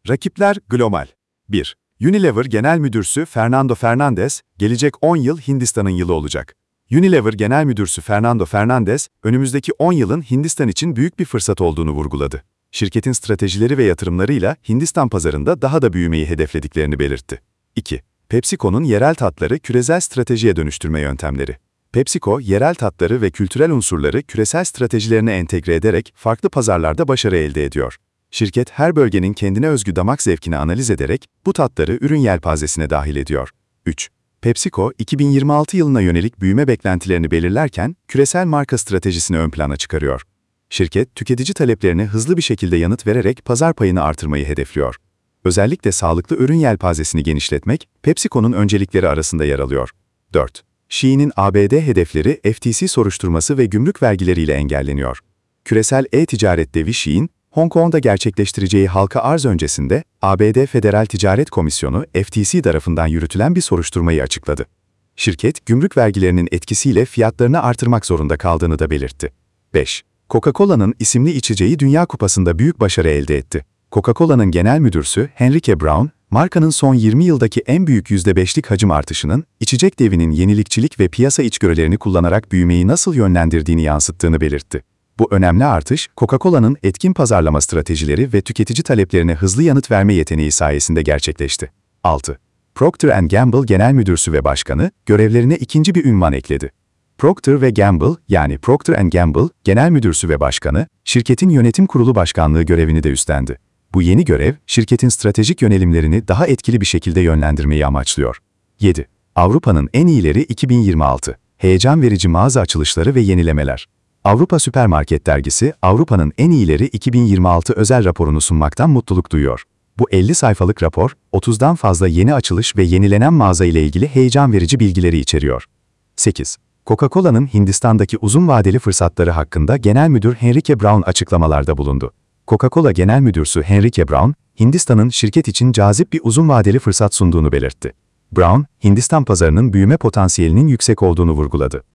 Rakipler global. 1. Unilever Genel Müdürsü Fernando Fernandez, gelecek 10 yıl Hindistan'ın yılı olacak. Unilever Genel Müdürsü Fernando Fernandez, önümüzdeki 10 yılın Hindistan için büyük bir fırsat olduğunu vurguladı. Şirketin stratejileri ve yatırımlarıyla Hindistan pazarında daha da büyümeyi hedeflediklerini belirtti. 2. PepsiCo'nun yerel tatları küresel stratejiye dönüştürme yöntemleri. PepsiCo, yerel tatları ve kültürel unsurları küresel stratejilerine entegre ederek farklı pazarlarda başarı elde ediyor. Şirket, her bölgenin kendine özgü damak zevkini analiz ederek bu tatları ürün yelpazesine dahil ediyor. 3. PepsiCo, 2026 yılına yönelik büyüme beklentilerini belirlerken küresel marka stratejisini ön plana çıkarıyor. Şirket, tüketici taleplerine hızlı bir şekilde yanıt vererek pazar payını artırmayı hedefliyor. Özellikle sağlıklı ürün yelpazesini genişletmek, PepsiCo'nun öncelikleri arasında yer alıyor. 4. Shein'in ABD hedefleri FTC soruşturması ve gümrük vergileriyle engelleniyor. Küresel e-ticaret devi Shein, Hong Kong'da gerçekleştireceği halka arz öncesinde ABD Federal Ticaret Komisyonu FTC tarafından yürütülen bir soruşturmayı açıkladı. Şirket, gümrük vergilerinin etkisiyle fiyatlarını artırmak zorunda kaldığını da belirtti. 5. Coca-Cola'nın isimli içeceği Dünya Kupası'nda büyük başarı elde etti. Coca-Cola'nın genel müdürsü Henrique Braun, markanın son 20 yıldaki en büyük %5'lik hacim artışının, içecek devinin yenilikçilik ve piyasa içgörülerini kullanarak büyümeyi nasıl yönlendirdiğini yansıttığını belirtti. Bu önemli artış, Coca-Cola'nın etkin pazarlama stratejileri ve tüketici taleplerine hızlı yanıt verme yeteneği sayesinde gerçekleşti. 6. Procter & Gamble Genel Müdürsü ve Başkanı, görevlerine ikinci bir ünvan ekledi. Procter & Gamble, yani Procter & Gamble, Genel Müdürsü ve Başkanı, şirketin yönetim kurulu başkanlığı görevini de üstlendi. Bu yeni görev, şirketin stratejik yönelimlerini daha etkili bir şekilde yönlendirmeyi amaçlıyor. 7. Avrupa'nın en iyileri 2026. Heyecan verici mağaza açılışları ve yenilemeler. Avrupa Süpermarket Dergisi, Avrupa'nın en iyileri 2026 özel raporunu sunmaktan mutluluk duyuyor. Bu 50 sayfalık rapor, 30'dan fazla yeni açılış ve yenilenen mağaza ile ilgili heyecan verici bilgileri içeriyor. 8. Coca-Cola'nın Hindistan'daki uzun vadeli fırsatları hakkında Genel Müdür Henrique Braun açıklamalarda bulundu. Coca-Cola Genel Müdürsü Henrique Braun, Hindistan'ın şirket için cazip bir uzun vadeli fırsat sunduğunu belirtti. Braun, Hindistan pazarının büyüme potansiyelinin yüksek olduğunu vurguladı.